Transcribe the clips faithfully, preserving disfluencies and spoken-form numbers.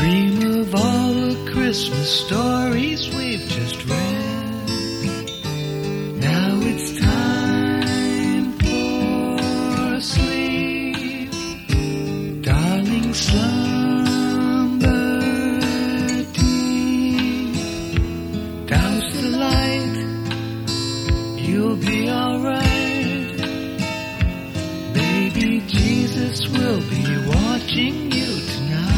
Dream of all the Christmas stories we've just read. Now it's time for sleep. Darling, slumber deep. Douse the light, you'll be alright. Baby Jesus will be watching you tonight.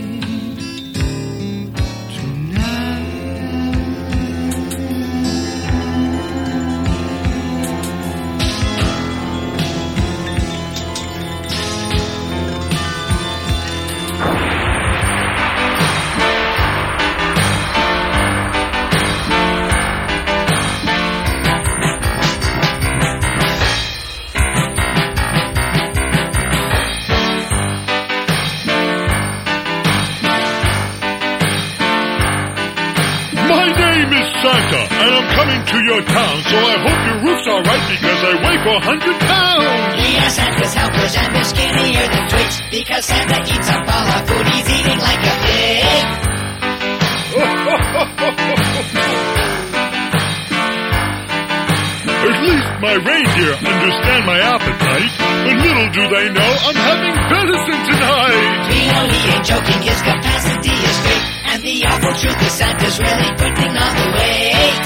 Santa, and I'm coming to your town, so I hope your roof's alright because I weigh four hundred pounds. We are Santa's helpers and we're skinnier than twigs because Santa eats up all our food, he's eating like a pig. At least my reindeer understand my appetite, but little do they know I'm having venison tonight. We know he ain't joking, his capacity is great, and the awful truth is Santa's really putting on the weight.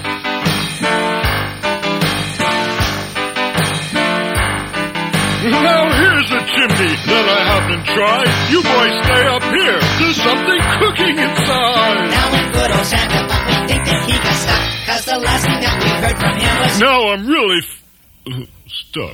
Now here's a chimney that I haven't tried. You boys stay up here, there's something cooking inside. Now I'm good old Santa, but we think that he got stuck, cause the last thing that we heard from him was... Now I'm really f- uh, stuck.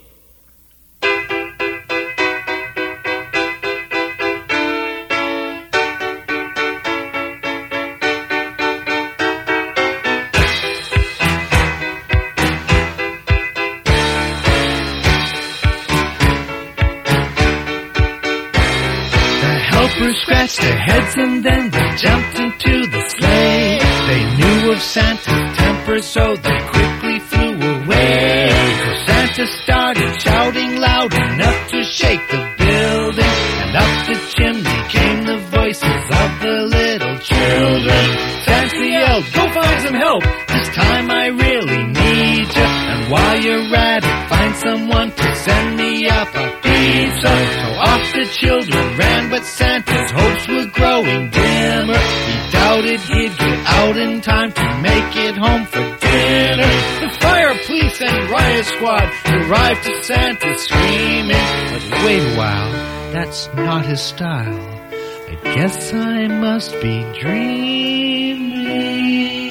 Scratched their heads and then they jumped into the sleigh. They knew of Santa's temper, so they quickly flew away. So Santa started shouting loud enough to shake the building, and up the chimney came the voices of the little children. Santa yelled, "Go find some help, this time I really need you. And while you're at it, find someone to send me up a pizza." So off the children ran, but Santa's hopes were growing dimmer. He doubted he'd get out in time to make it home for dinner. The fire, police, and riot squad arrived to Santa screaming. But wait a while, that's not his style. I guess I must be dreaming.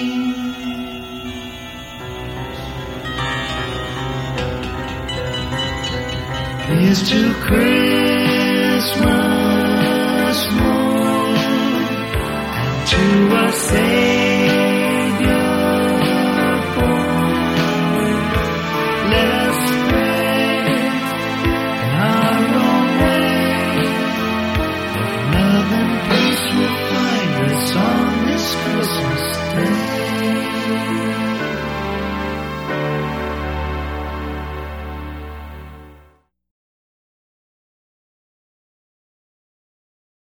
Here's to Christmas.